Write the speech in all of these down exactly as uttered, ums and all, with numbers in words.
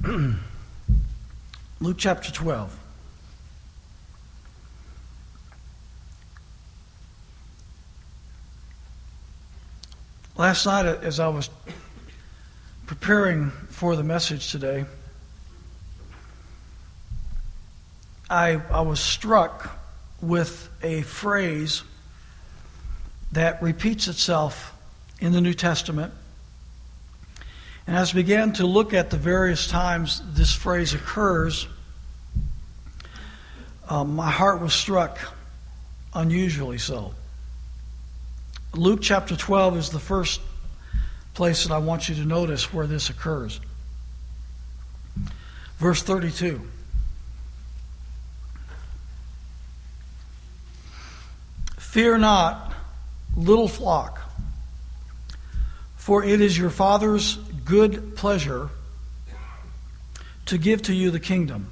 Luke chapter twelve. Last night, as I was preparing for the message today, I, I was struck with a phrase that repeats itself in the New Testament. And as I began to look at the various times this phrase occurs, um, my heart was struck unusually so. Luke chapter twelve is the first place that I want you to notice where this occurs. Verse thirty-two. Fear not, little flock, for it is your Father's good pleasure to give to you the kingdom.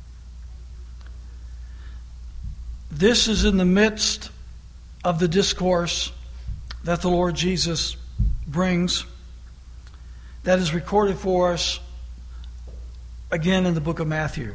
This is in the midst of the discourse that the Lord Jesus brings, that is recorded for us again in the book of Matthew.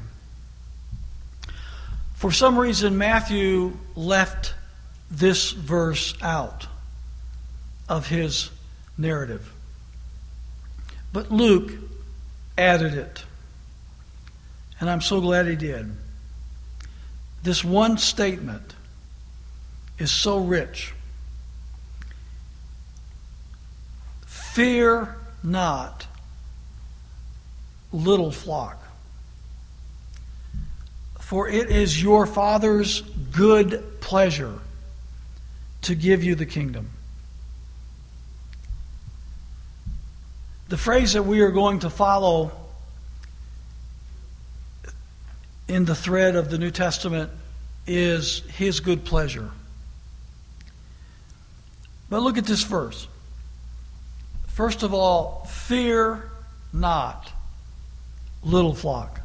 For some reason, Matthew left this verse out of his narrative. But Luke added it. And I'm so glad he did. This one statement is so rich. Fear not, little flock, for it is your Father's good pleasure to give you the kingdom. The phrase that we are going to follow in the thread of the New Testament is His good pleasure. But look at this verse. First of all, fear not, little flock.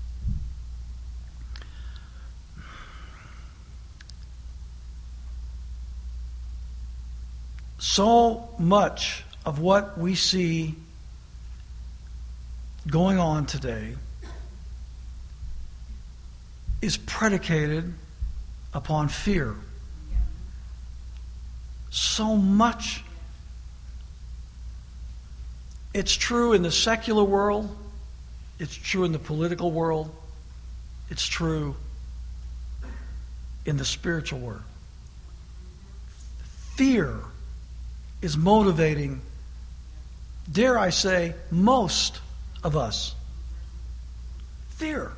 So much of what we see going on today is predicated upon fear. So much. It's true in the secular world. It's true in the political world. It's true in the spiritual world. Fear is motivating, dare I say, most of us. Fear.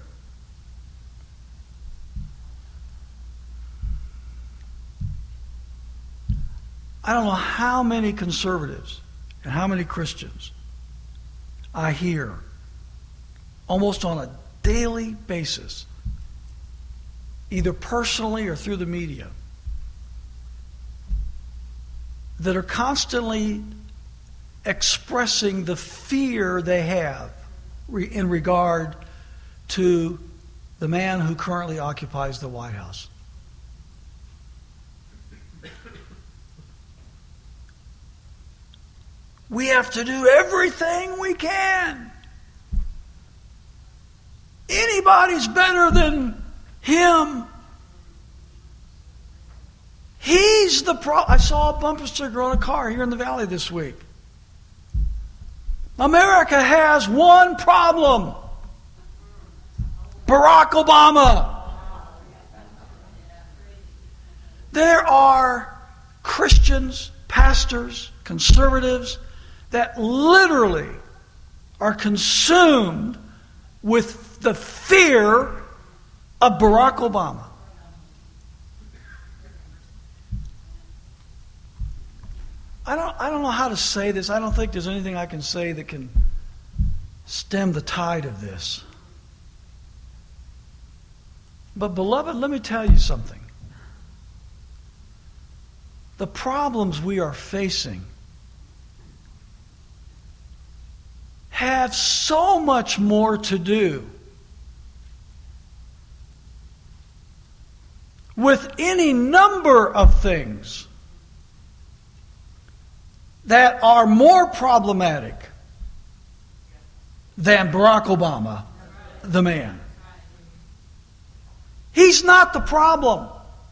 I don't know how many conservatives and how many Christians I hear almost on a daily basis, either personally or through the media, that are constantly expressing the fear they have in regard to the man who currently occupies the White House. We have to do everything we can. Anybody's better than him. He's the pro. I saw a bumper sticker on a car here in the valley this week. America has one problem. Barack Obama. There are Christians, pastors, conservatives that literally are consumed with the fear of Barack Obama. I don't, I don't know how to say this. I don't think there's anything I can say that can stem the tide of this. But beloved, let me tell you something. The problems we are facing have so much more to do with any number of things that are more problematic than Barack Obama, the man. He's not the problem.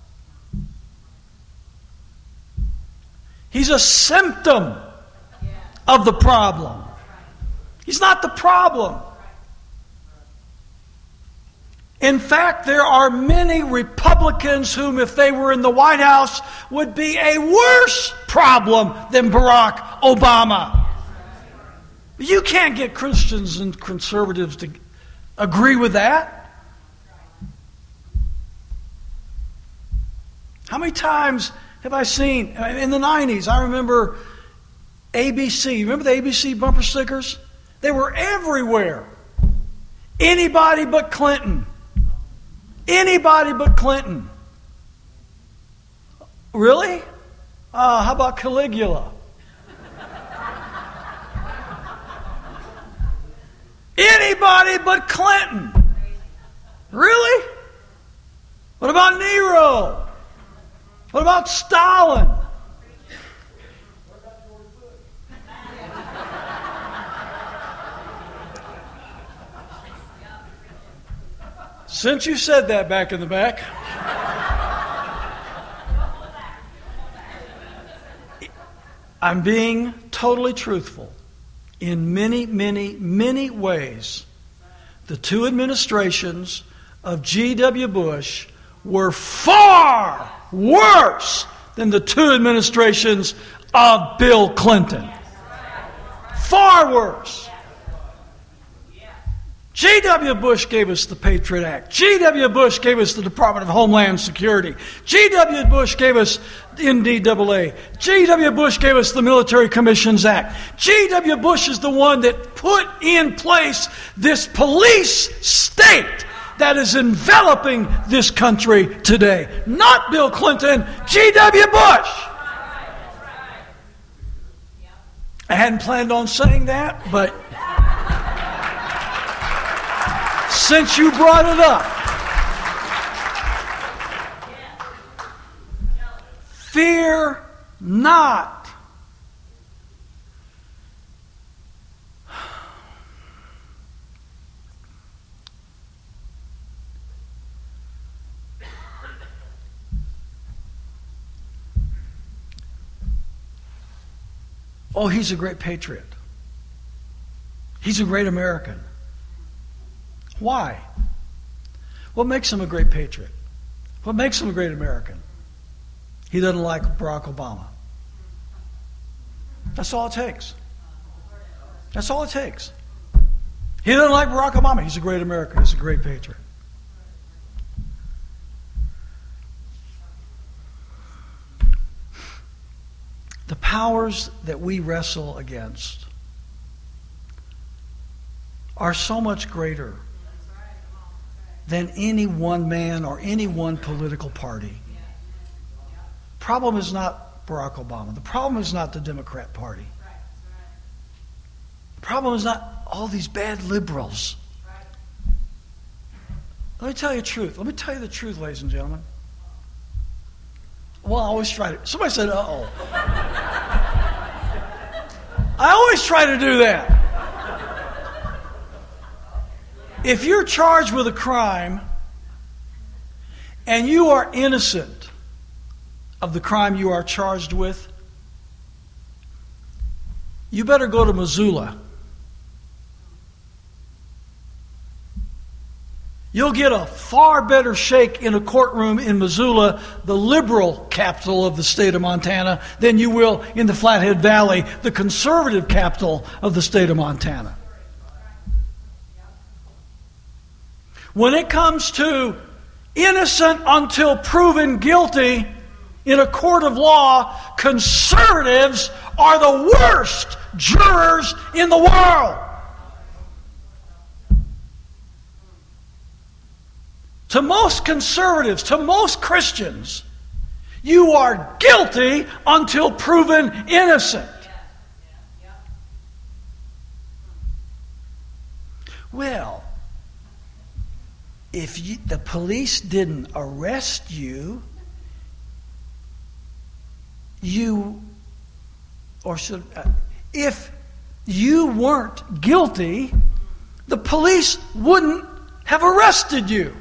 He's a symptom of the problem. He's not the problem. In fact, there are many Republicans whom, if they were in the White House, would be a worse problem than Barack Obama. You can't get Christians and conservatives to agree with that. How many times have I seen, in the nineties, I remember A B C. Remember the A B C bumper stickers? They were everywhere. Anybody but Clinton. Anybody but Clinton. Really? Uh, how about Caligula? Anybody but Clinton. Really? What about Nero? What about Stalin? Since you said that back in the back, I'm being totally truthful. In many, many, many ways, the two administrations of G W Bush were far worse than the two administrations of Bill Clinton. Far worse. G W Bush gave us the Patriot Act. G W Bush gave us the Department of Homeland Security. G W Bush gave us the N D A A. G W Bush gave us the Military Commissions Act. G W Bush is the one that put in place this police state that is enveloping this country today. Not Bill Clinton, G W Bush. I hadn't planned on saying that, but since you brought it up, fear not. Oh, he's a great patriot. He's a great American. Why? What makes him a great patriot? What makes him a great American? He doesn't like Barack Obama. That's all it takes. That's all it takes. He doesn't like Barack Obama. He's a great American. He's a great patriot. The powers that we wrestle against are so much greater than any one man or any one political party. The problem is not Barack Obama. The problem is not the Democrat Party. The problem is not all these bad liberals. Let me tell you the truth. Let me tell you the truth, ladies and gentlemen. Well, I always try to. Somebody said, uh-oh. I always try to do that. If you're charged with a crime and you are innocent of the crime you are charged with, you better go to Missoula. You'll get a far better shake in a courtroom in Missoula, the liberal capital of the state of Montana, than you will in the Flathead Valley, the conservative capital of the state of Montana. When it comes to innocent until proven guilty in a court of law, conservatives are the worst jurors in the world. To most conservatives, to most Christians, you are guilty until proven innocent. Well, if you, the police didn't arrest you, you, or should, uh, if you weren't guilty, the police wouldn't have arrested you.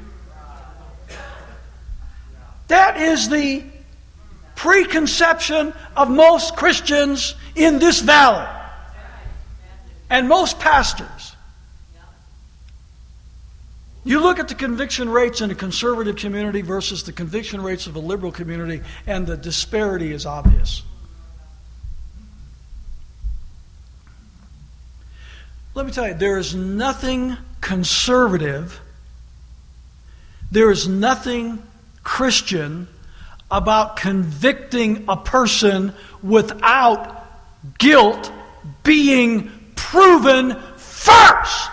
That is the preconception of most Christians in this valley and most pastors. You look at the conviction rates in a conservative community versus the conviction rates of a liberal community, and the disparity is obvious. Let me tell you, there is nothing conservative, there is nothing Christian about convicting a person without guilt being proven first.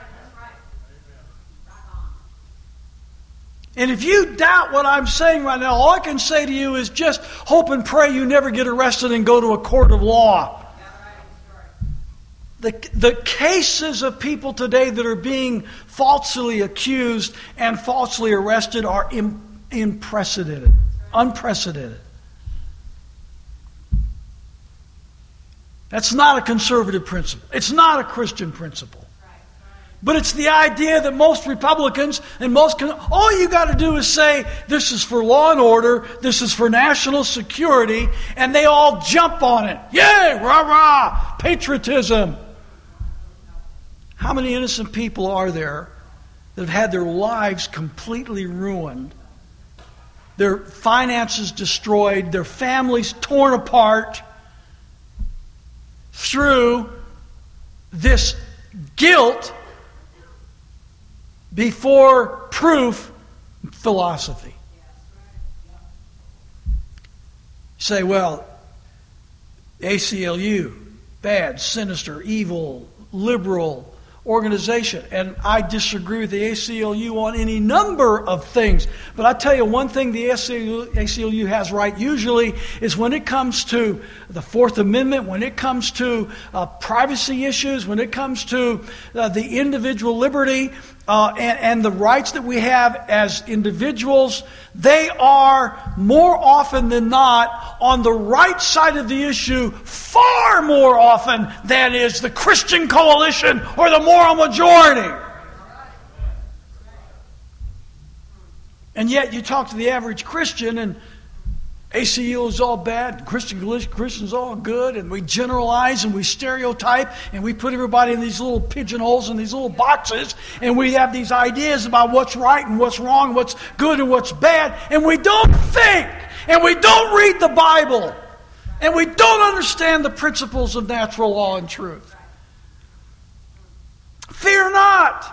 And if you doubt what I'm saying right now, all I can say to you is just hope and pray you never get arrested and go to a court of law. The, the cases of people today that are being falsely accused and falsely arrested are im, unprecedented. Unprecedented. That's not a conservative principle. It's not a Christian principle. But it's the idea that most Republicans and most... all you got to do is say, this is for law and order, this is for national security, and they all jump on it. Yay! Rah, rah! Patriotism. How many innocent people are there that have had their lives completely ruined, their finances destroyed, their families torn apart through this guilt before proof philosophy? You say, well, A C L U, bad, sinister, evil, liberal organization. And I disagree with the A C L U on any number of things. But I tell you one thing the A C L U has right usually is when it comes to the Fourth Amendment, when it comes to uh, privacy issues, when it comes to uh, the individual liberty uh, and, and the rights that we have as individuals, they are more often than not on the right side of the issue far more often than is the Christian coalition or the moral majority. And yet you talk to the average Christian and A C L U is all bad, Christian Christians all good, and we generalize and we stereotype and we put everybody in these little pigeonholes and these little boxes, and we have these ideas about what's right and what's wrong, what's good and what's bad, and we don't think, and we don't read the Bible, and we don't understand the principles of natural law and truth. Fear not.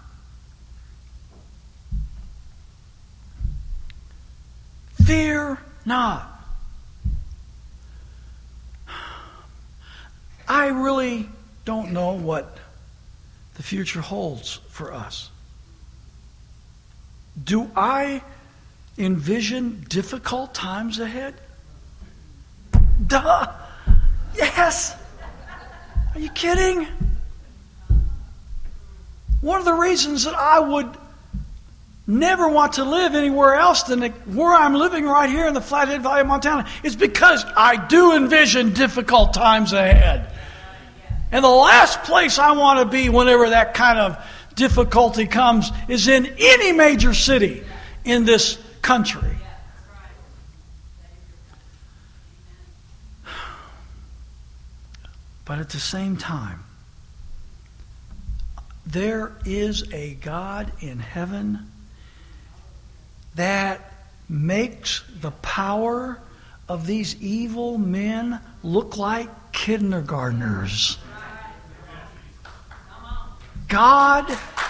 Fear not. I really don't know what the future holds for us. Do I envision difficult times ahead? Duh! Yes! Are you kidding? One of the reasons that I would never want to live anywhere else than where I'm living right here in the Flathead Valley of Montana is because I do envision difficult times ahead. And the last place I want to be whenever that kind of difficulty comes is in any major city in this country. But at the same time, there is a God in heaven that makes the power of these evil men look like kindergartners. God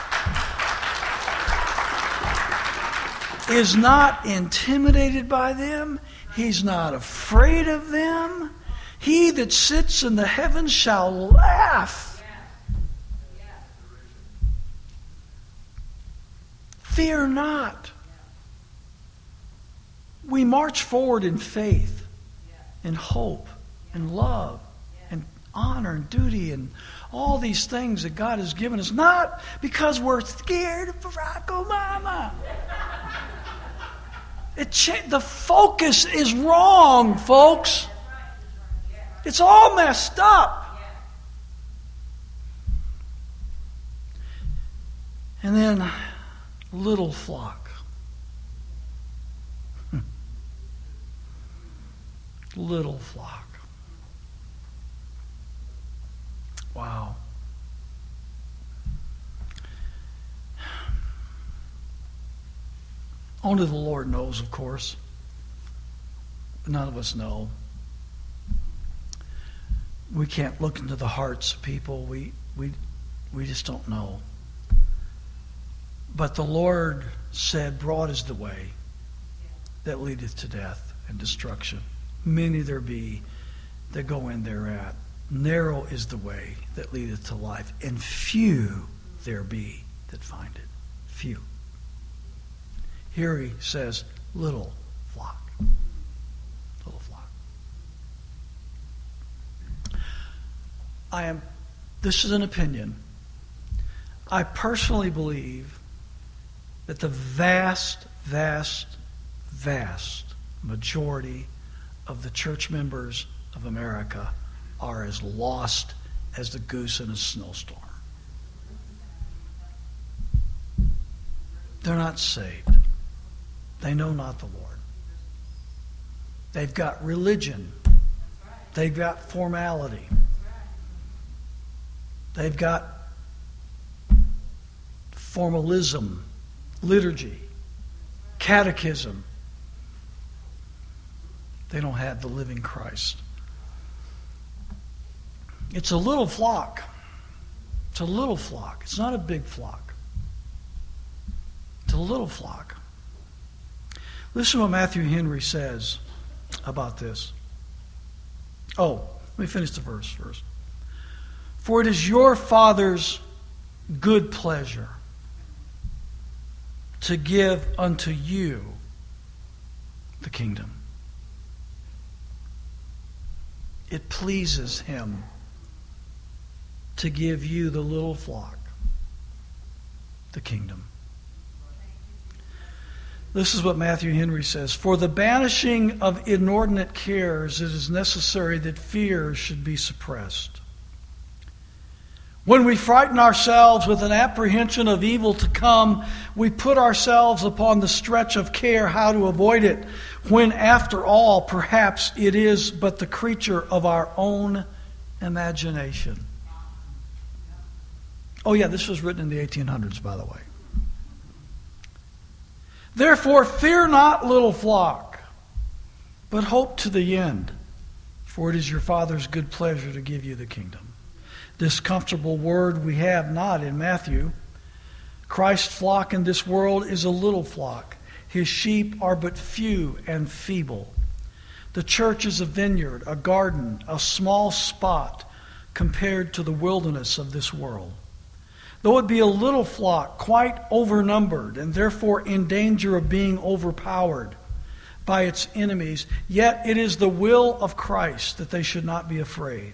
is not intimidated by them. He's not afraid of them. He that sits in the heavens shall laugh. Fear not. We march forward in faith, in hope, in love, and honor and duty, and all these things that God has given us, not because we're scared of Barack Obama. It cha- the focus is wrong, folks. It's all messed up. And then, little flock. Little flock. Wow. Only the Lord knows, of course. None of us know. We can't look into the hearts of people. We we we just don't know. But the Lord said, broad is the way that leadeth to death and destruction. Many there be that go in thereat. Narrow is the way that leadeth to life, and few there be that find it. Few. Here he says, little flock. Little flock. I am, this is an opinion. I personally believe that the vast, vast, vast majority of the church members of America are as lost as the goose in a snowstorm. They're not saved. They know not the Lord. They've got religion. They've got formality. They've got formalism, liturgy, catechism. They don't have the living Christ. It's a little flock. It's a little flock. It's not a big flock. It's a little flock. Listen to what Matthew Henry says about this. Oh, let me finish the verse first. For it is your Father's good pleasure to give unto you the kingdom. It pleases him to give you, the little flock, the kingdom. This is what Matthew Henry says. For the banishing of inordinate cares, it is necessary that fear should be suppressed. When we frighten ourselves with an apprehension of evil to come, we put ourselves upon the stretch of care how to avoid it, when after all, perhaps it is but the creature of our own imagination. Oh yeah, this was written in the eighteen hundreds, by the way. Therefore, fear not, little flock, but hope to the end, for it is your Father's good pleasure to give you the kingdom. This comfortable word we have not in Matthew. Christ's flock in this world is a little flock. His sheep are but few and feeble. The church is a vineyard, a garden, a small spot compared to the wilderness of this world. Though it be a little flock, quite overnumbered, and therefore in danger of being overpowered by its enemies, yet it is the will of Christ that they should not be afraid.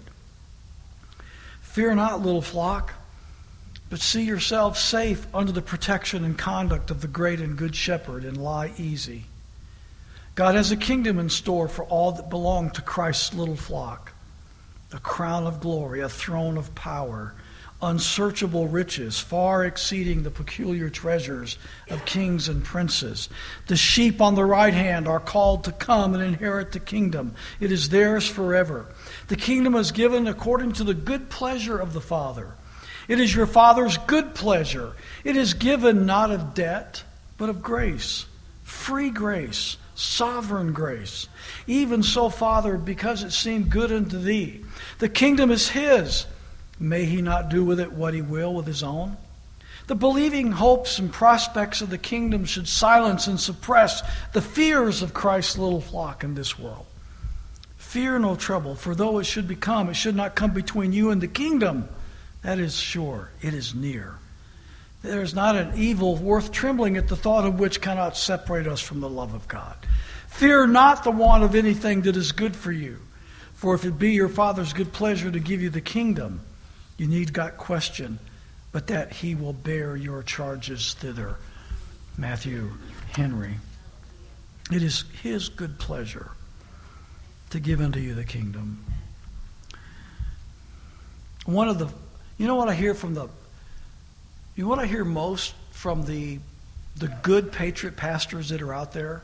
Fear not, little flock, but see yourselves safe under the protection and conduct of the great and good shepherd, and lie easy. God has a kingdom in store for all that belong to Christ's little flock. A crown of glory, a throne of power, unsearchable riches, far exceeding the peculiar treasures of kings and princes. The sheep on the right hand are called to come and inherit the kingdom. It is theirs forever. The kingdom is given according to the good pleasure of the Father. It is your Father's good pleasure. It is given not of debt, but of grace. Free grace, sovereign grace. Even so, Father, because it seemed good unto thee. The kingdom is his. May he not do with it what he will with his own? The believing hopes and prospects of the kingdom should silence and suppress the fears of Christ's little flock in this world. Fear no trouble, for though it should become, it should not come between you and the kingdom. That is sure, it is near. There is not an evil worth trembling at the thought of which cannot separate us from the love of God. Fear not the want of anything that is good for you, for if it be your Father's good pleasure to give you the kingdom, you need not question, but that he will bear your charges thither. Matthew Henry. It is his good pleasure to give unto you the kingdom. One of the, you know what I hear from the You know what I hear most from the the good patriot pastors that are out there?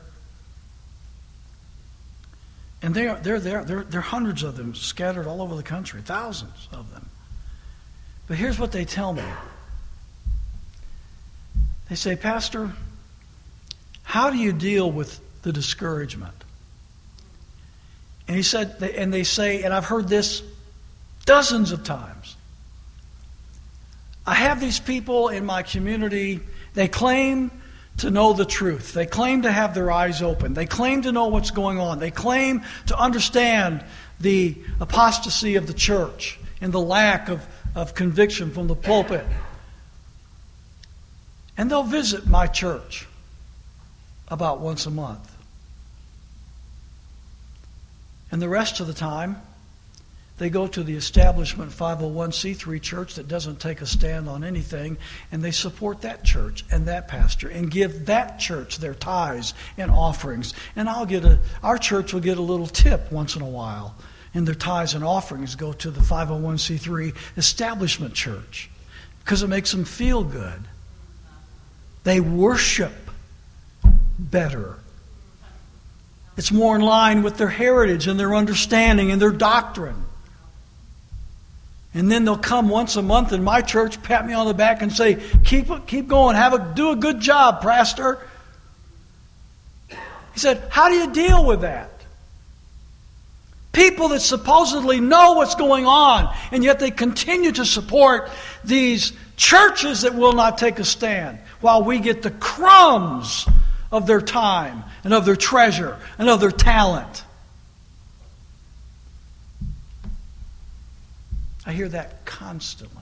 And they are, they're there. There are hundreds of them scattered all over the country, thousands of them. But here's what they tell me. They say, Pastor, how do you deal with the discouragement? And he said, and they say, and I've heard this dozens of times. I have these people in my community, they claim to know the truth. They claim to have their eyes open. They claim to know what's going on. They claim to understand the apostasy of the church and the lack of, of conviction from the pulpit. And they'll visit my church about once a month. And the rest of the time, they go to the establishment five oh one c three church that doesn't take a stand on anything, and they support that church and that pastor and give that church their tithes and offerings. And I'll get a, our church will get a little tip once in a while, and their tithes and offerings go to the five oh one c three establishment church because it makes them feel good. They worship better. It's more in line with their heritage and their understanding and their doctrine. And then they'll come once a month in my church, pat me on the back and say, keep keep going, have a do a good job, pastor. He said, how do you deal with that? People that supposedly know what's going on, and yet they continue to support these churches that will not take a stand, while we get the crumbs of their time and of their treasure and of their talent. I hear that constantly.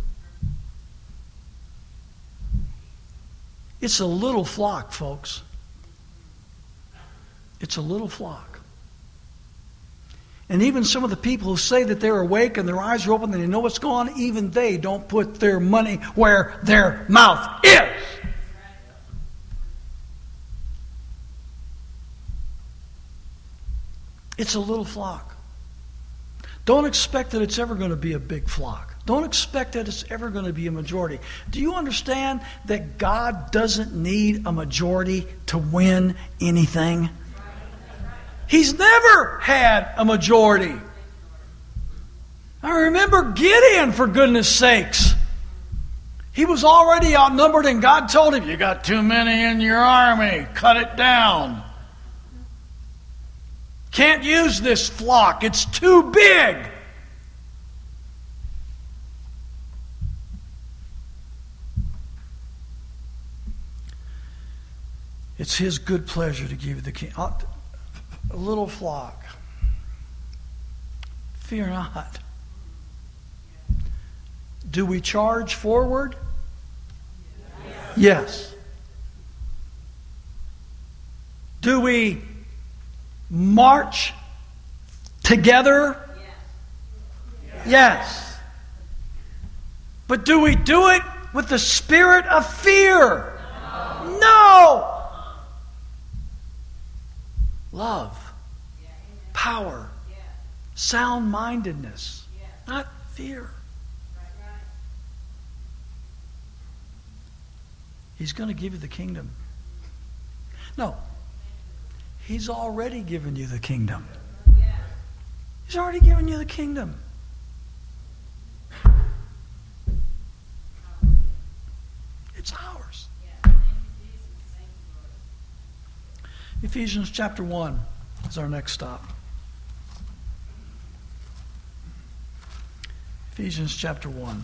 It's a little flock, folks. It's a little flock. And even some of the people who say that they're awake and their eyes are open and they know what's going on, even they don't put their money where their mouth is. It's a little flock. Don't expect that it's ever going to be a big flock. Don't expect that it's ever going to be a majority. Do you understand that God doesn't need a majority to win anything? He's never had a majority. I remember Gideon, for goodness sakes. He was already outnumbered, and God told him, you got too many in your army. Cut it down. Can't use this flock. It's too big. It's His good pleasure to give you the king. A little flock. Fear not. Do we charge forward? Yes. Yes. Do we march together? Yes. Yes. But do we do it with the spirit of fear? No. No. Love, power, sound-mindedness, not fear. He's going to give you the kingdom. No. He's already given you the kingdom. He's already given you the kingdom. It's ours. Ephesians chapter one is our next stop. Ephesians chapter one.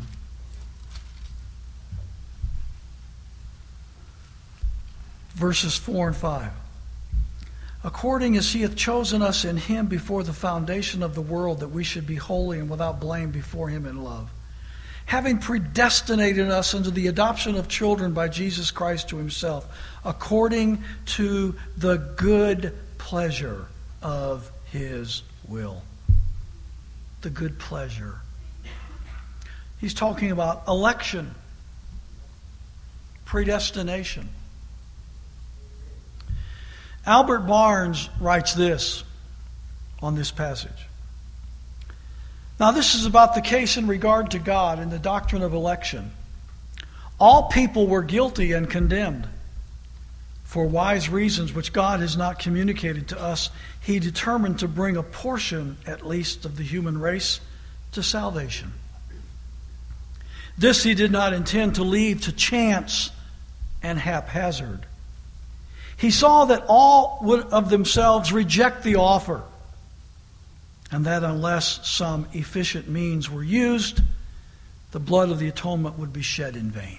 Verses four and five. According as He hath chosen us in Him before the foundation of the world, that we should be holy and without blame before Him in love, having predestinated us unto the adoption of children by Jesus Christ to Himself, according to the good pleasure of His will. The good pleasure. He's talking about election, predestination. Albert Barnes writes this on this passage. Now, this is about the case in regard to God and the doctrine of election. All people were guilty and condemned. For wise reasons which God has not communicated to us, he determined to bring a portion, at least, of the human race to salvation. This he did not intend to leave to chance and haphazard. He saw that all would of themselves reject the offer, and that unless some efficient means were used, the blood of the atonement would be shed in vain.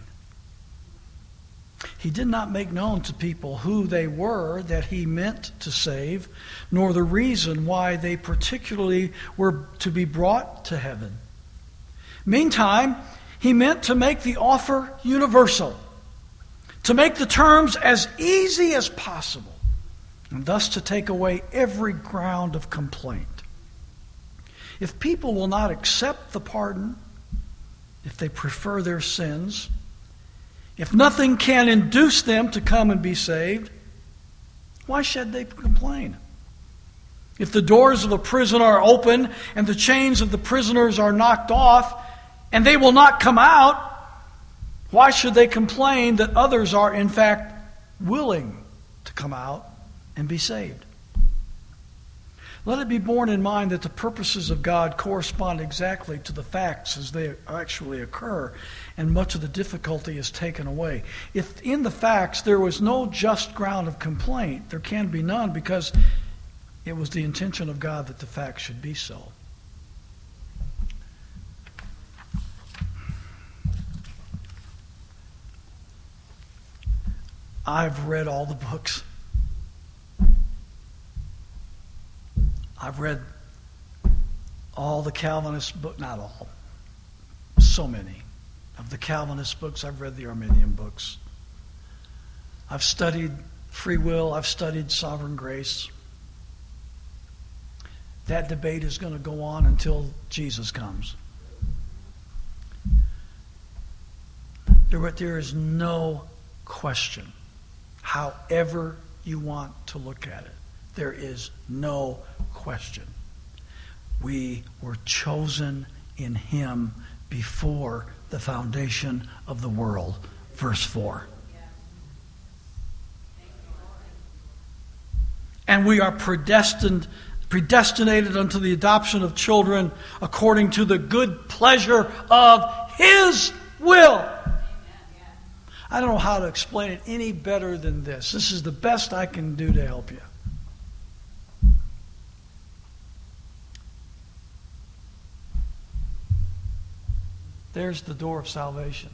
He did not make known to people who they were that he meant to save, nor the reason why they particularly were to be brought to heaven. Meantime, he meant to make the offer universal, to make the terms as easy as possible, and thus to take away every ground of complaint. If people will not accept the pardon, if they prefer their sins, if nothing can induce them to come and be saved, why should they complain? If the doors of the prison are open and the chains of the prisoners are knocked off and they will not come out, why should they complain that others are in fact willing to come out and be saved? Let it be borne in mind that the purposes of God correspond exactly to the facts as they actually occur, and much of the difficulty is taken away. If in the facts there was no just ground of complaint, there can be none, because it was the intention of God that the facts should be so. I've read all the books. I've read all the Calvinist books, not all, so many of the Calvinist books. I've read the Arminian books. I've studied free will. I've studied sovereign grace. That debate is going to go on until Jesus comes. There, there is no question, however you want to look at it. There is no question. We were chosen in him before the foundation of the world. Verse four. And we are predestined, predestinated unto the adoption of children according to the good pleasure of his will. I don't know how to explain it any better than this. This is the best I can do to help you. There's the door of salvation.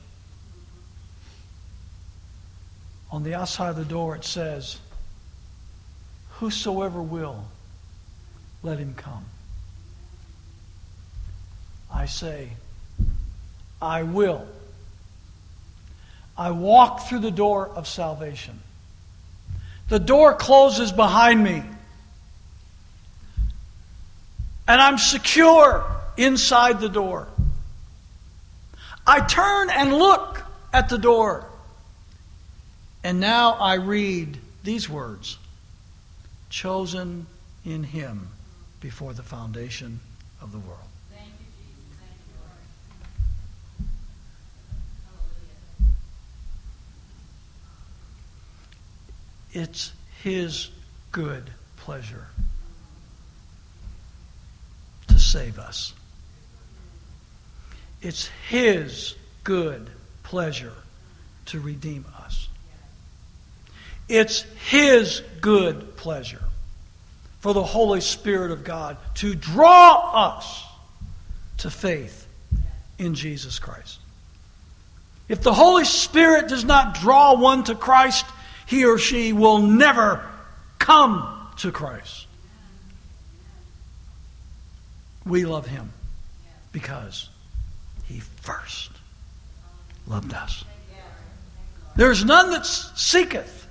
On the outside of the door it says, whosoever will, let him come. I say, I will. I walk through the door of salvation. The door closes behind me. And I'm secure inside the door. I turn and look at the door. And now I read these words. Chosen in him before the foundation of the world. Thank you, Jesus. Thank you, Lord. It's his good pleasure to save us. It's his good pleasure to redeem us. It's his good pleasure for the Holy Spirit of God to draw us to faith in Jesus Christ. If the Holy Spirit does not draw one to Christ, he or she will never come to Christ. We love him because he first loved us. There is none that seeketh.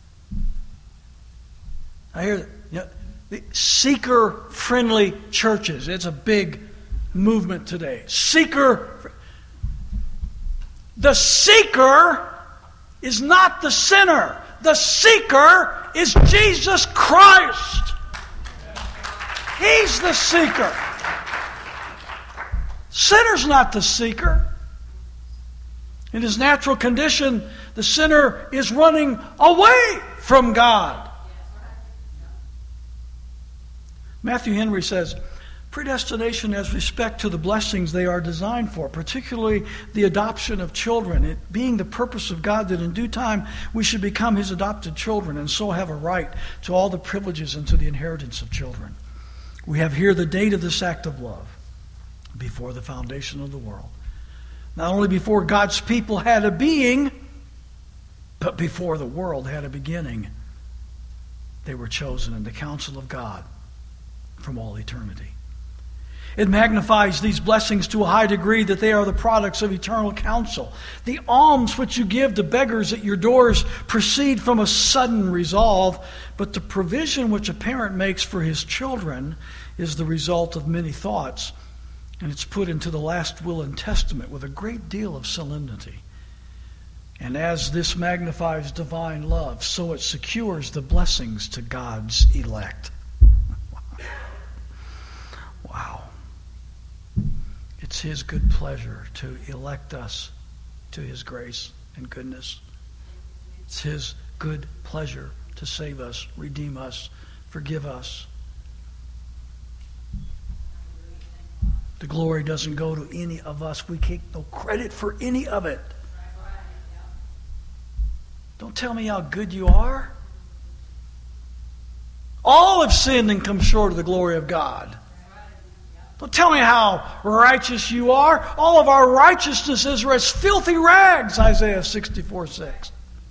I hear that, you know, the seeker-friendly churches. It's a big movement today. Seeker. The seeker is not the sinner. The seeker is Jesus Christ. He's the seeker. Sinner's not the seeker. In his natural condition, the sinner is running away from God. Matthew Henry says, predestination has respect to the blessings they are designed for, particularly the adoption of children, it being the purpose of God that in due time we should become his adopted children and so have a right to all the privileges and to the inheritance of children. We have here the date of this act of love, before the foundation of the world. Not only before God's people had a being, but before the world had a beginning. They were chosen in the counsel of God from all eternity. It magnifies these blessings to a high degree that they are the products of eternal counsel. The alms which you give to beggars at your doors proceed from a sudden resolve, but the provision which a parent makes for his children is the result of many thoughts, and it's put into the last will and testament with a great deal of solemnity. And as this magnifies divine love, so it secures the blessings to God's elect. Wow. It's his good pleasure to elect us to his grace and goodness. It's his good pleasure to save us, redeem us, forgive us. The glory doesn't go to any of us. We take no credit for any of it. Don't tell me how good you are. All have sinned and come short of the glory of God. Don't tell me how righteous you are. All of our righteousnesses are as filthy rags, Isaiah sixty-four six.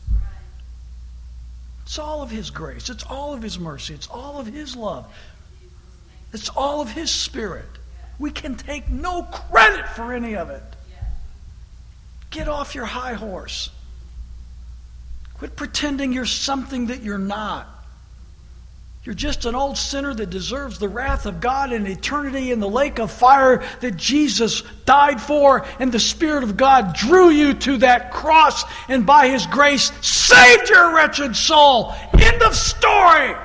It's all of his grace. It's all of his mercy. It's all of his love. It's all of his Spirit. We can take no credit for any of it. Get off your high horse. Quit pretending you're something that you're not. You're just an old sinner that deserves the wrath of God and eternity in the lake of fire that Jesus died for, and the Spirit of God drew you to that cross and by his grace saved your wretched soul. End of story.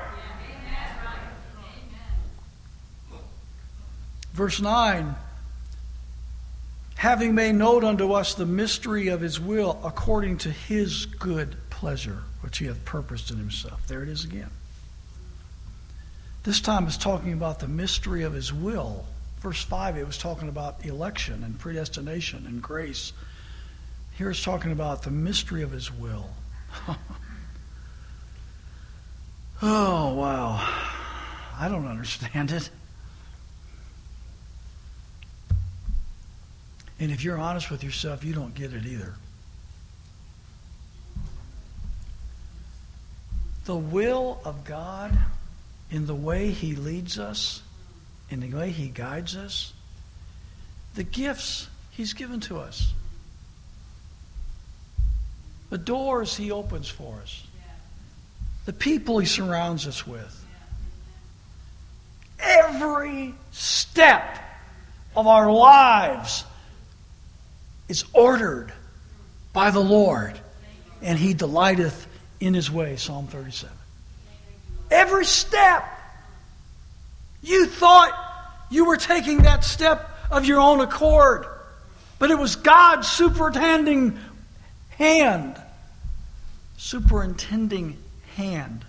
Verse nine, having made known unto us the mystery of his will according to his good pleasure, which he hath purposed in himself. There it is again. This time it's talking about the mystery of his will. Verse five, it was talking about election and predestination and grace. Here it's talking about the mystery of his will. Oh, wow. I don't understand it. And if you're honest with yourself, you don't get it either. The will of God in the way he leads us, in the way he guides us, the gifts he's given to us, the doors he opens for us, the people he surrounds us with. Every step of our lives is ordered by the Lord, and he delighteth in his way, Psalm thirty-seven. Every step. You thought you were taking that step of your own accord, but it was God's superintending hand, superintending hand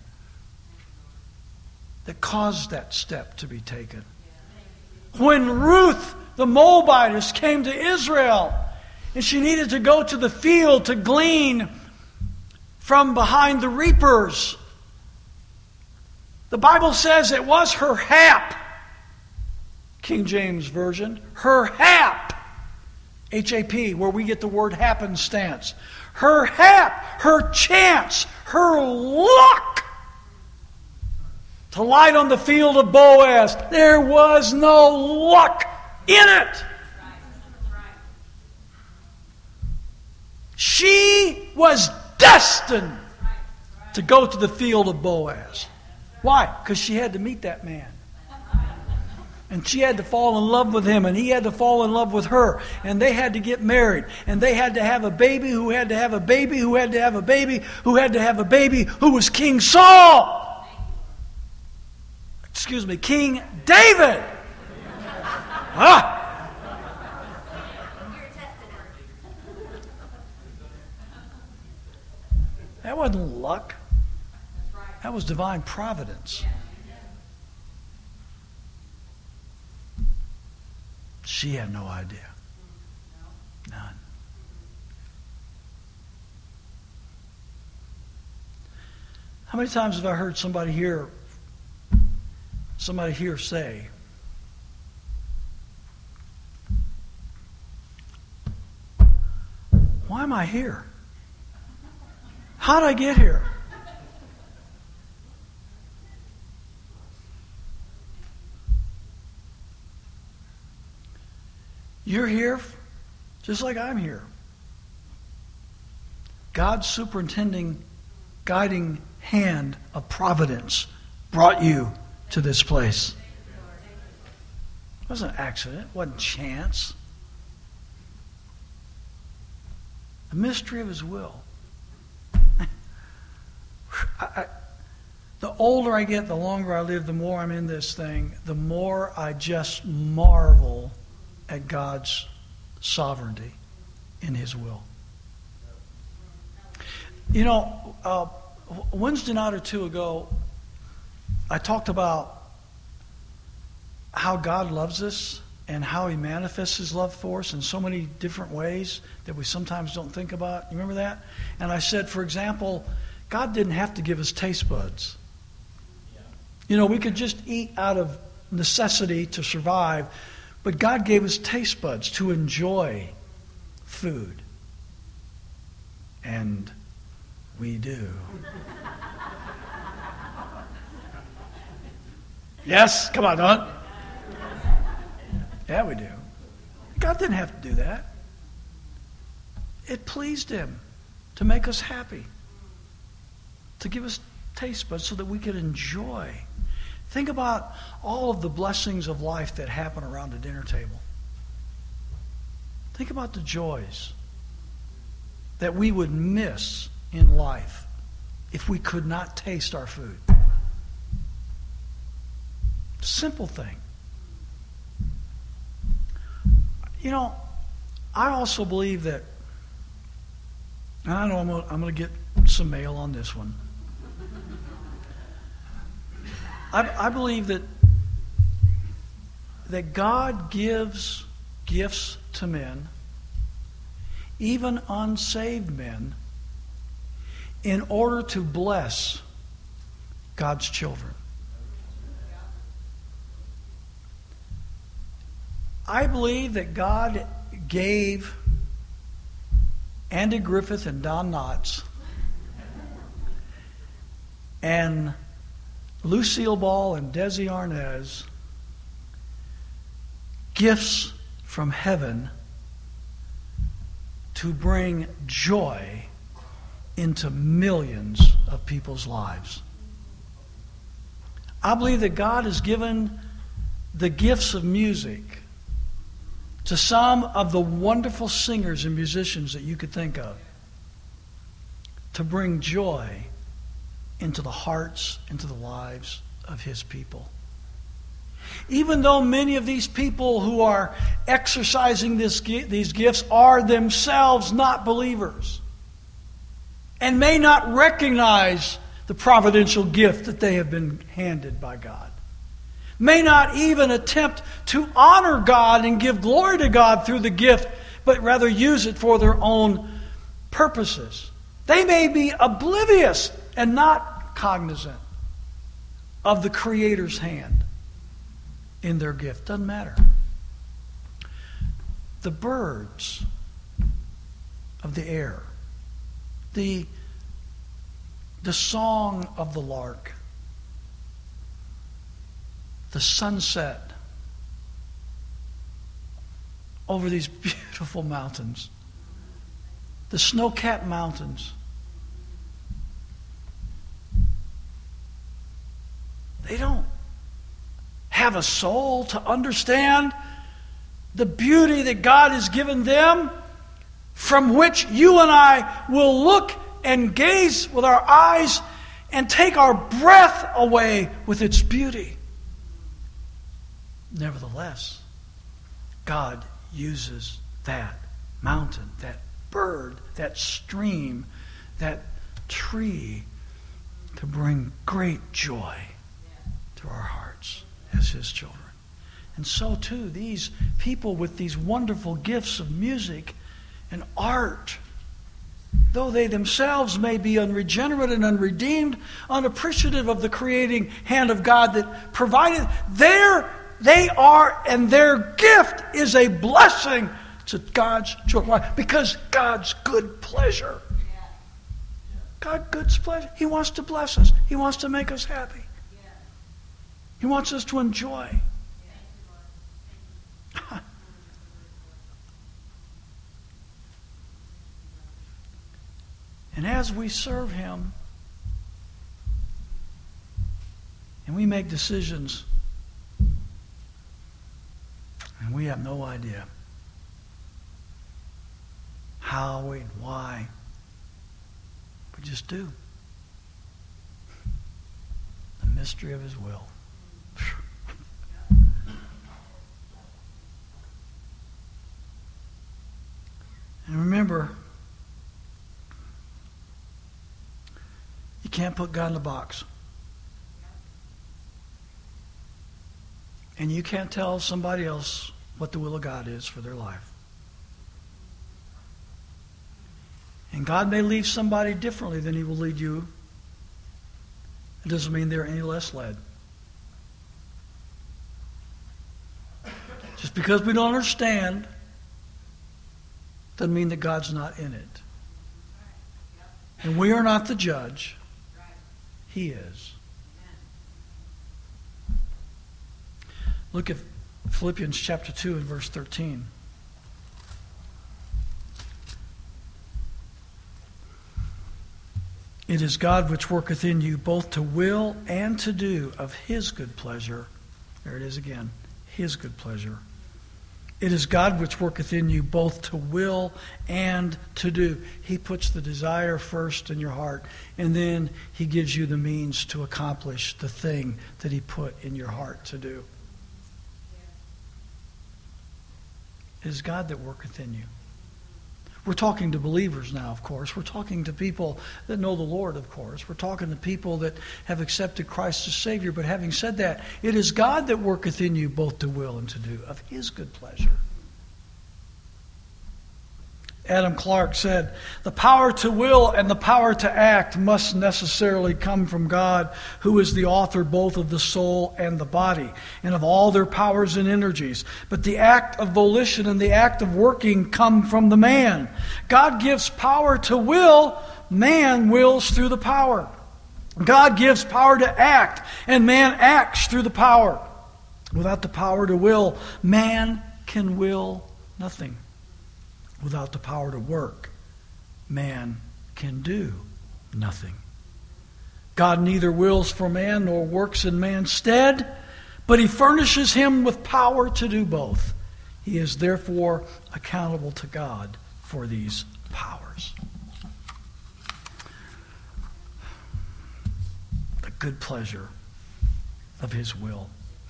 that caused that step to be taken. When Ruth the Moabitess came to Israel, and she needed to go to the field to glean from behind the reapers, the Bible says it was her hap, King James Version, her hap, H A P, where we get the word happenstance. Her hap, her chance, her luck to light on the field of Boaz. There was no luck in it. She was destined to go to the field of Boaz. Why? Because she had to meet that man. And she had to fall in love with him, and he had to fall in love with her. And they had to get married. And they had to have a baby who had to have a baby who had to have a baby who had to have a baby who was King Saul. Excuse me, King David. Ah. That wasn't luck. That's right. That was divine providence. She had no idea. None. How many times have I heard somebody here, somebody here say, why am I here? How did I get here? You're here just like I'm here. God's superintending, guiding hand of providence brought you to this place. It wasn't an accident. It wasn't chance. The mystery of His will. I, I, the older I get, the longer I live, the more I'm in this thing, the more I just marvel at God's sovereignty in His will. You know, uh, Wednesday night or two ago, I talked about how God loves us and how He manifests His love for us in so many different ways that we sometimes don't think about. You remember that? And I said, for example, God didn't have to give us taste buds. You know, we could just eat out of necessity to survive, but God gave us taste buds to enjoy food. And we do. Yes? Come on, don't. Yeah, we do. God didn't have to do that. It pleased Him to make us happy, to give us taste buds so that we could enjoy. Think about all of the blessings of life that happen around a dinner table. Think about the joys that we would miss in life if we could not taste our food. Simple thing. You know, I also believe that, and I know I'm going, I'm going to get some mail on this one. I, I believe that that God gives gifts to men, even unsaved men, in order to bless God's children. I believe that God gave Andy Griffith and Don Knotts and Lucille Ball and Desi Arnaz gifts from heaven to bring joy into millions of people's lives. I believe that God has given the gifts of music to some of the wonderful singers and musicians that you could think of to bring joy into the hearts, into the lives of His people. Even though many of these people who are exercising this, these gifts are themselves not believers and may not recognize the providential gift that they have been handed by God, may not even attempt to honor God and give glory to God through the gift, but rather use it for their own purposes. They may be oblivious and not cognizant of the Creator's hand in their gift. Doesn't matter. The birds of the air, the, the song of the lark, the sunset over these beautiful mountains, the snow-capped mountains. They don't have a soul to understand the beauty that God has given them, from which you and I will look and gaze with our eyes and take our breath away with its beauty. Nevertheless, God uses that mountain, that bird, that stream, that tree to bring great joy to our hearts as His children. And so too, these people with these wonderful gifts of music and art, though they themselves may be unregenerate and unredeemed, unappreciative of the creating hand of God that provided, their, they are, and their gift is a blessing to God's children. Because God's good pleasure. God, God's pleasure. He wants to bless us. He wants to make us happy. He wants us to enjoy. And as we serve Him and we make decisions, and we have no idea how and why, we just do. The mystery of His will. And remember, you can't put God in a box. And you can't tell somebody else what the will of God is for their life. And God may lead somebody differently than He will lead you. It doesn't mean they're any less led. Just because we don't understand doesn't mean that God's not in it. And we are not the judge. He is. Look at Philippians chapter two and verse thirteen. It is God which worketh in you both to will and to do of His good pleasure. There it is again. His good pleasure. It is God which worketh in you both to will and to do. He puts the desire first in your heart, and then He gives you the means to accomplish the thing that He put in your heart to do. It is God that worketh in you. We're talking to believers now, of course. We're talking to people that know the Lord, of course. We're talking to people that have accepted Christ as Savior. But having said that, it is God that worketh in you both to will and to do of His good pleasure. Adam Clarke said, the power to will and the power to act must necessarily come from God, who is the author both of the soul and the body, and of all their powers and energies. But the act of volition and the act of working come from the man. God gives power to will, man wills through the power. God gives power to act, and man acts through the power. Without the power to will, man can will nothing. Without the power to work, man can do nothing. God neither wills for man nor works in man's stead, but He furnishes him with power to do both. He is therefore accountable to God for these powers. The good pleasure of His will.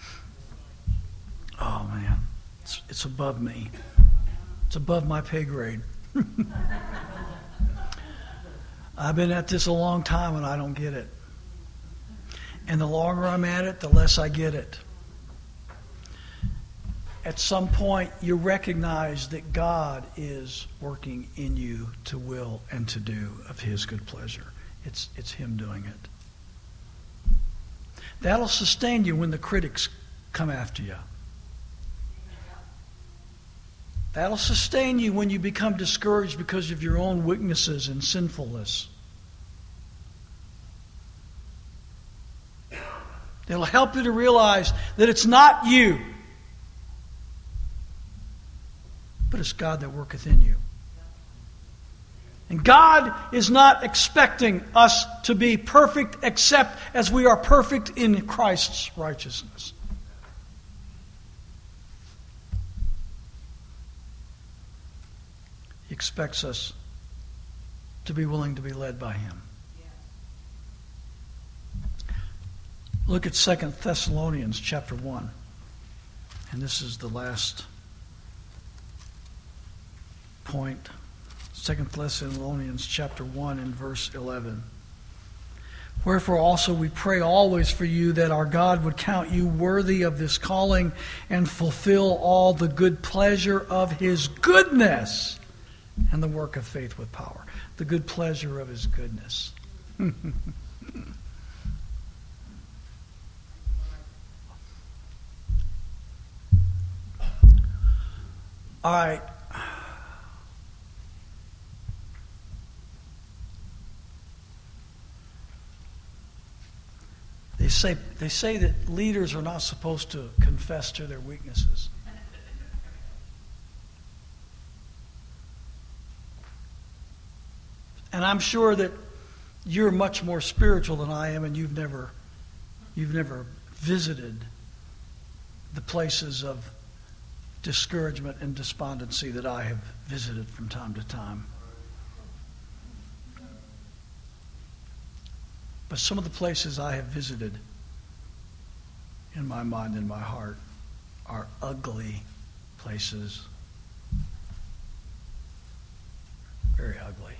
Oh man, it's, it's above me. It's above my pay grade. I've been at this a long time and I don't get it. And the longer I'm at it, the less I get it. At some point, you recognize that God is working in you to will and to do of His good pleasure. It's, it's Him doing it. That'll sustain you when the critics come after you. That'll sustain you when you become discouraged because of your own weaknesses and sinfulness. It'll help you to realize that it's not you, but it's God that worketh in you. And God is not expecting us to be perfect except as we are perfect in Christ's righteousness. He expects us to be willing to be led by Him. Look at Second Thessalonians chapter one. And this is the last point. Second Thessalonians chapter one and verse eleven. Wherefore also we pray always for you that our God would count you worthy of this calling and fulfill all the good pleasure of his goodness and the work of faith with power. The good pleasure of his goodness. All right. They say, they say that leaders are not supposed to confess to their weaknesses. And I'm sure that you're much more spiritual than I am, and you've never, you've never visited the places of discouragement and despondency that I have visited from time to time. But some of the places I have visited in my mind and my heart are ugly places. Very ugly.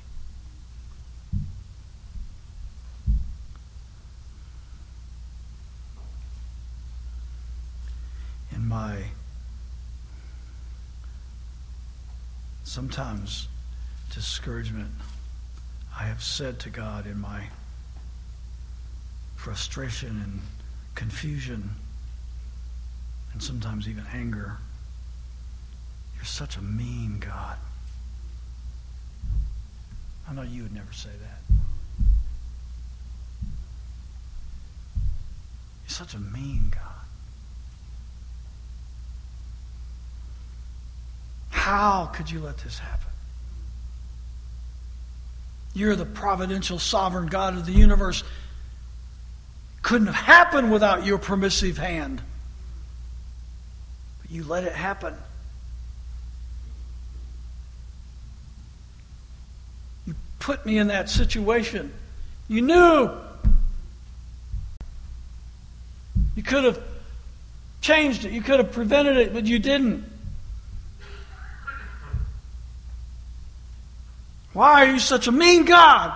In my sometimes discouragement, I have said to God in my frustration and confusion, and sometimes even anger, you're such a mean God. I know you would never say that. You're such a mean God. How could you let this happen? You're the providential, sovereign God of the universe. Couldn't have happened without your permissive hand. But you let it happen. You put me in that situation. You knew. You could have changed it. You could have prevented it, but you didn't. Why are you such a mean God?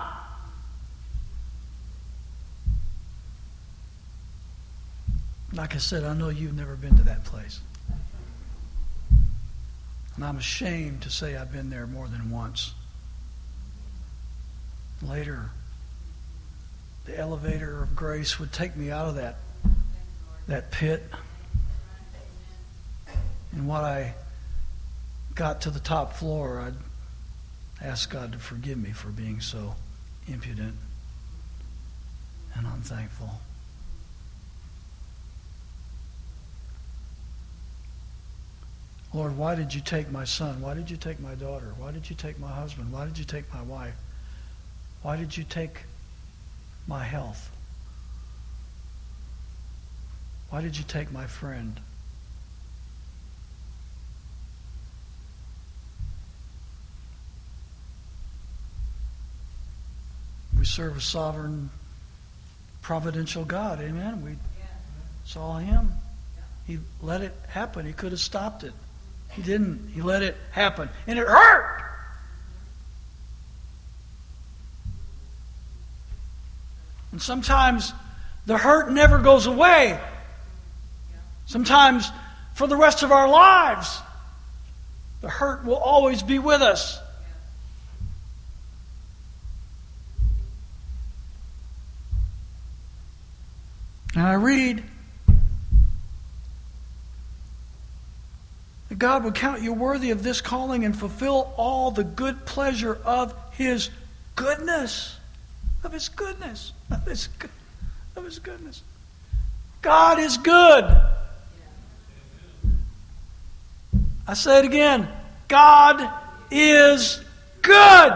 Like I said, I know you've never been to that place. And I'm ashamed to say I've been there more than once. Later, the elevator of grace would take me out of that, that pit. And when I got to the top floor, I'd ask God to forgive me for being so impudent and unthankful. Lord, why did you take my son? Why did you take my daughter? Why did you take my husband? Why did you take my wife? Why did you take my health? Why did you take my friend? We serve a sovereign, providential God. Amen. We saw him. He let it happen. He could have stopped it. He didn't. He let it happen. And it hurt. And sometimes the hurt never goes away. Sometimes for the rest of our lives, the hurt will always be with us. And I read that God would count you worthy of this calling and fulfill all the good pleasure of his goodness. Of his goodness. Of his, of his goodness. God is good. I say it again. God is good.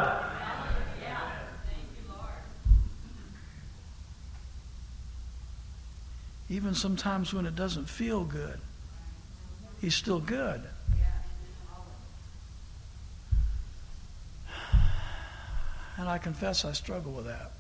Even sometimes when it doesn't feel good, he's still good. And I confess I struggle with that.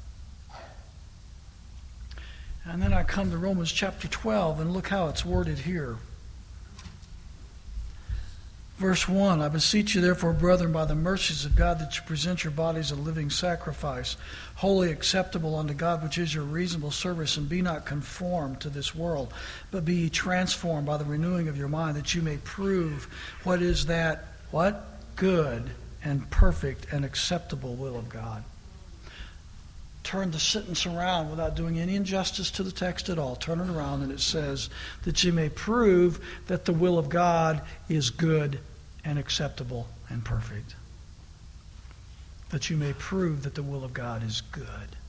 And then I come to Romans chapter twelve, and look how it's worded here. Verse one, I beseech you therefore, brethren, by the mercies of God, that you present your bodies a living sacrifice, wholly acceptable unto God, which is your reasonable service, and be not conformed to this world, but be ye transformed by the renewing of your mind, that you may prove what is that, what? Good and perfect and acceptable will of God. Turn the sentence around without doing any injustice to the text at all. Turn it around and it says that you may prove that the will of God is good and acceptable and perfect. That you may prove that the will of God is good.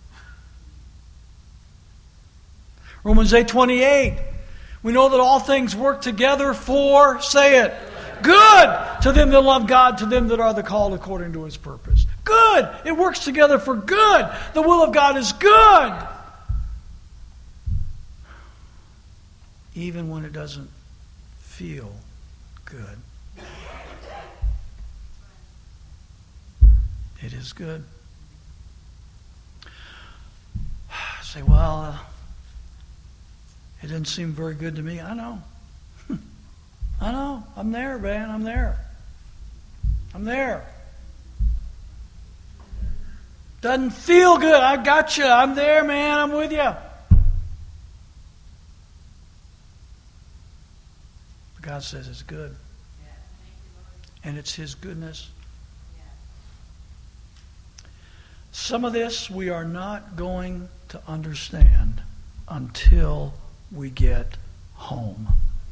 Romans eight twenty-eight. We know that all things work together for, say it, good to them that love God, to them that are the called according to His purpose. Good. It works together for good. The will of God is good. Even when it doesn't feel good. It is good. Say, well, uh, it didn't seem very good to me. I know. I know. I'm there, man. I'm there. I'm there. Doesn't feel good. I got you. I'm there, man. I'm with you. But God says it's good. And it's His goodness. Some of this we are not going to understand until we get home.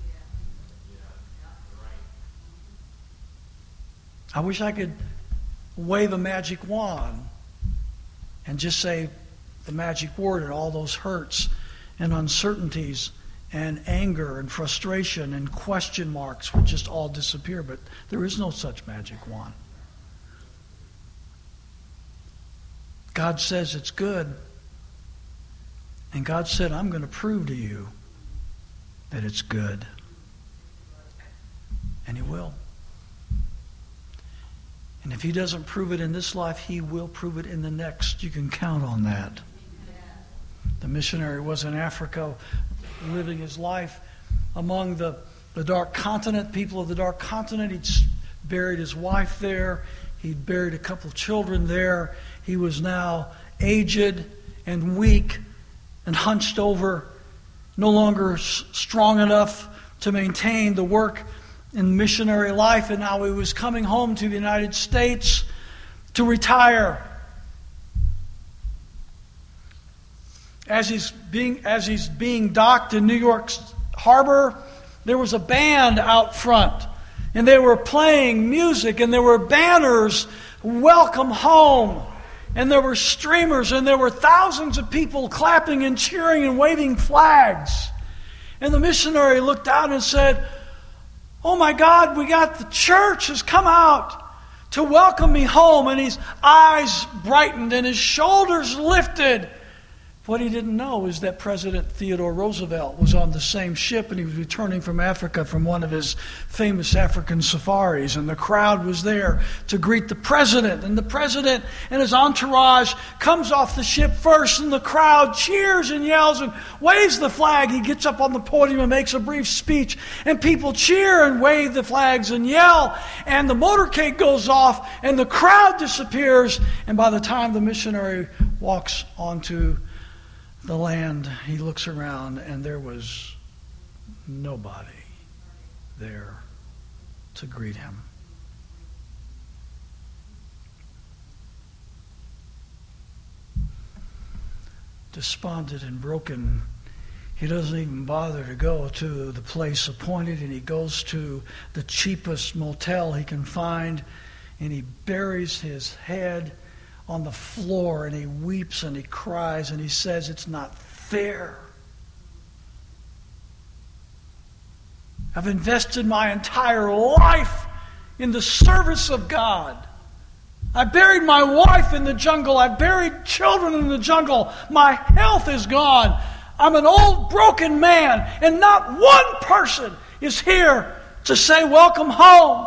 I wish I could wave a magic wand and just say the magic word, and all those hurts and uncertainties and anger and frustration and question marks would just all disappear. But there is no such magic wand. God says it's good. And God said, I'm going to prove to you that it's good. And He will. And if He doesn't prove it in this life, He will prove it in the next. You can count on that. The missionary was in Africa living his life among the, the dark continent, people of the dark continent. He'd buried his wife there. He'd buried a couple of children there. He was now aged and weak and hunched over, no longer s- strong enough to maintain the work in missionary life, and now he was coming home to the United States to retire. As he's being as he's being docked in New York Harbor, there was a band out front, and they were playing music, and there were banners, "Welcome home." And there were streamers, and there were thousands of people clapping and cheering and waving flags. And the missionary looked out and said, "Oh my God, we got the church has come out to welcome me home." And his eyes brightened and his shoulders lifted. What he didn't know is that President Theodore Roosevelt was on the same ship, and he was returning from Africa from one of his famous African safaris. And the crowd was there to greet the president. And the president and his entourage comes off the ship first, and the crowd cheers and yells and waves the flag. He gets up on the podium and makes a brief speech, and people cheer and wave the flags and yell. And the motorcade goes off, and the crowd disappears. And by the time the missionary walks onto the land, he looks around, and there was nobody there to greet him. Despondent and broken, he doesn't even bother to go to the place appointed, and he goes to the cheapest motel he can find, and he buries his head on the floor, and he weeps and he cries, and he says, "It's not fair. I've invested my entire life in the service of God. I buried my wife in the jungle. I buried children in the jungle. My health is gone. I'm an old, broken man, and not one person is here to say, 'Welcome home.'"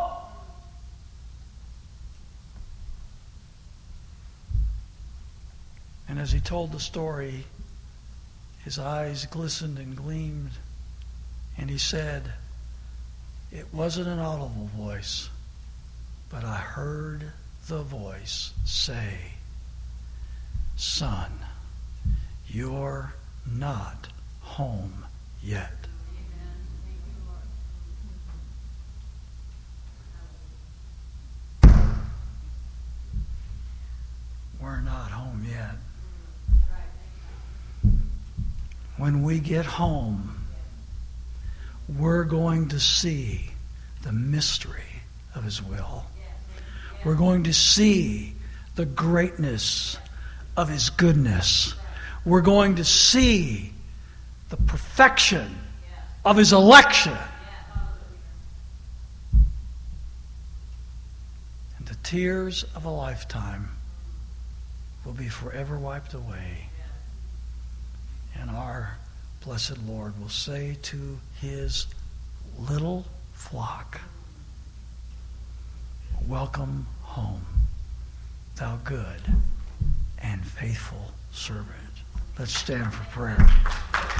And as he told the story, his eyes glistened and gleamed, and he said, It wasn't an audible voice, but I heard the voice say, "Son, you're not home yet." We're not home yet. When we get home, we're going to see the mystery of His will. We're going to see the greatness of His goodness. We're going to see the perfection of His election. And the tears of a lifetime will be forever wiped away. And our blessed Lord will say to His little flock, "Welcome home, thou good and faithful servant." Let's stand for prayer.